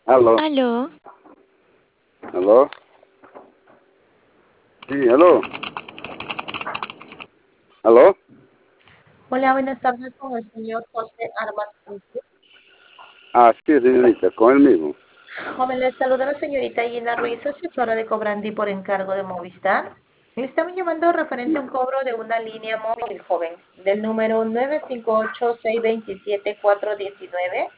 Aló, Aló. aló. Sí, aló. Aló. Hola, buenas tardes con el señor José Armas Puente. Ah, sí, señorita, con él mismo. Joven, le saluda la señorita Gina Ruiz, asesora de Cobrandi por encargo de Movistar. Le estamos llamando referente a un cobro de una línea móvil, joven, del número 958-627-419,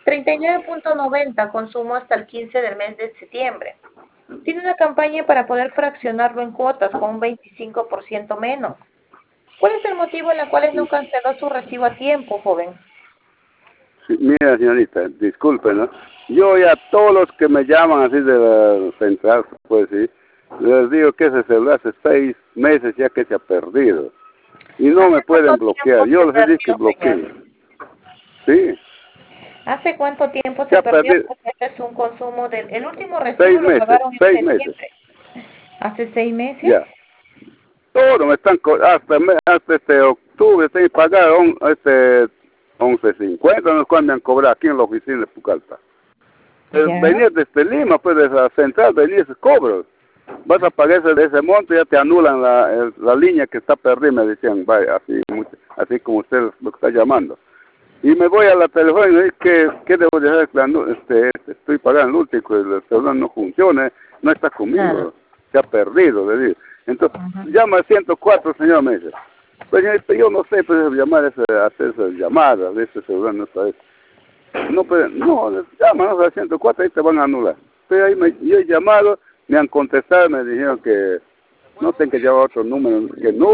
39.90, consumo hasta el 15 del mes de septiembre. Tiene una campaña para poder fraccionarlo en cuotas con un 25% menos. ¿Cuál es el motivo en el cual no canceló su recibo a tiempo, joven? Sí, mira, señorita, disculpe, ¿no? Yo ya todos los que me llaman así de la central, pues sí, les digo que ese celular hace 6 meses ya que se ha perdido. Y no me ¿Hace pueden cuánto bloquear. tiempo Yo se les he dicho que perdió, señor? bloqueen. Sí, ¿Hace cuánto tiempo se se ha perdió? perdido Pues este es un consumo del... El último recibo 6 lo meses, pagaron en 6 meses, septiembre. ¿Hace 6 meses? ya. Todo me están, hasta este octubre, estoy pagando este 11.50, no sé cuándo me han cobrado aquí en la oficina de Pucallpa. Ya. Venir desde Lima, pues desde la central, venir esos cobros. Vas a pagar ese monto y ya te anulan la línea que está perdida, me decían, vaya, así como usted lo está llamando. Y me voy a la telefónica y me dice, ¿qué debo dejar? Estoy pagando el último, el celular no funciona, no está Claro. conmigo, se ha perdido, le digo. Entonces, Ajá. llama al 104, señor, me dice. Pues yo no sé, pues llamar, hacer esas llamadas de ese celular, no está. No, pues, no, llámanos al 104, ahí te van a anular. Pero ahí yo he llamado, me han contestado, me dijeron que no tengo que llevar otro número,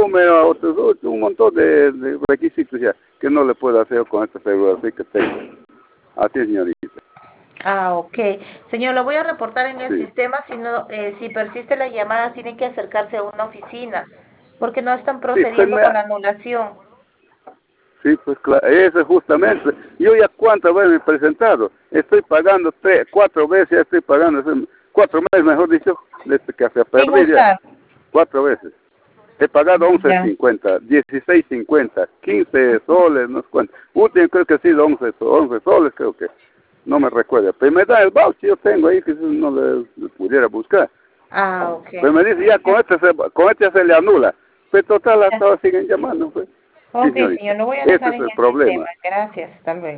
un montón de requisitos ya, que no le puedo hacer con este celular, así que tengo. Así es, señorita. Ah, ok. Señor, lo voy a reportar en el Sí, sistema. Si persiste la llamada, tiene que acercarse a una oficina, porque no están sí, pues procediendo con la anulación. sí, pues claro, eso es justamente. Yo ya cuántas veces me he presentado, estoy pagando 4 veces, ya estoy pagando, 4 meses, mejor dicho, desde que se ha Sin perdido ya, usar. 4 veces. He pagado Ya. 11.50, 16.50, 15 soles, no sé cuánto. Último creo que ha sido 11 soles, creo que. No me recuerdo. Pero me da el voucher, yo tengo ahí, que si no le pudiera buscar. Ah, ok. Pero me dice, ya con este se le anula. Pero total, hasta ahora siguen llamando, pues. Sí, Ok, señorita. señor, lo voy a Ese dejar es en el el sistema. problema. Gracias. Hasta luego.